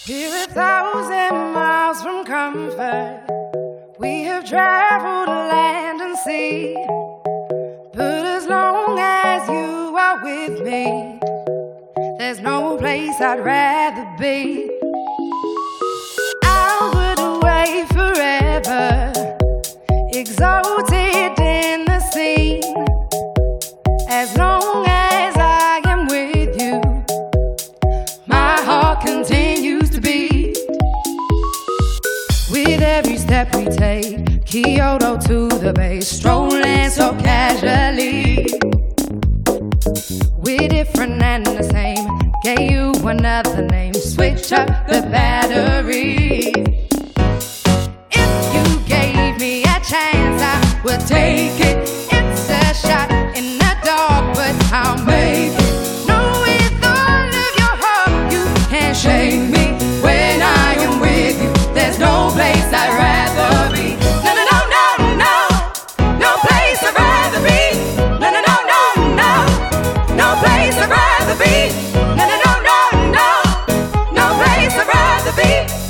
We're 1,000 miles from comfort. We have traveled land and sea. But as long as you are with me, there's no place I'd rather be. I would away forever, exalted in the scene. As long as I am with you, my heart continues to beat. With every step we take, Kyoto to the bay, strolling so casually. We're different and the same, gave you another name, switch up the battery. If you gave me a chance, I would take it. It's a shot in the dark, but I'll make it. Know with all of your heart, you can't shake me. When I am with you, there's no place I'd rather be. No, no, no, no, no, no place I'd rather be. No, no, no, no, no, no place I'd rather be. No, no, no, no, no, no place I'd rather be.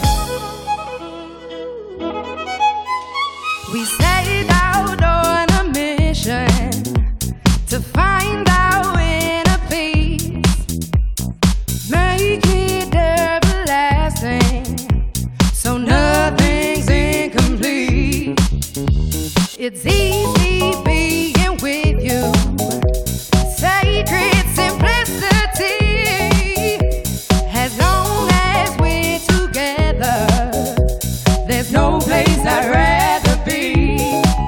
We set out on a mission to find our inner peace, make it everlasting, so nothing's incomplete. It's easy being with you, sacred simplicity. As long as we're together, there's no place I'd rather be.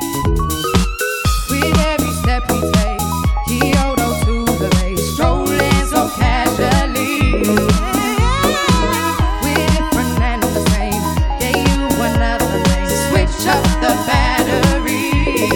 With every step we take, Kyoto to the bay, strolling so casually. We're different and the same, gave you another name, switch up the battery.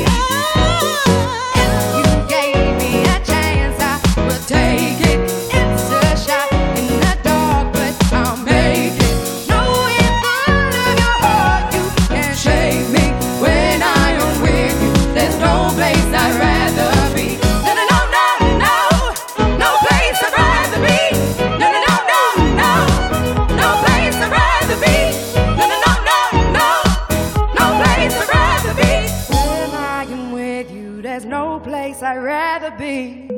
If you gave me a chance, I would take it. It's a shot in the dark, but I'll make it. Know with all of your heart, you can't shake me. When I am with you, there's no place I'd rather be. No, no, no, no, no, no place I'd rather be. No, no, no, no, no, no place I'd rather be. No, no, no, no, no, no place I'd rather be. When I am with you, there's no place I'd rather be.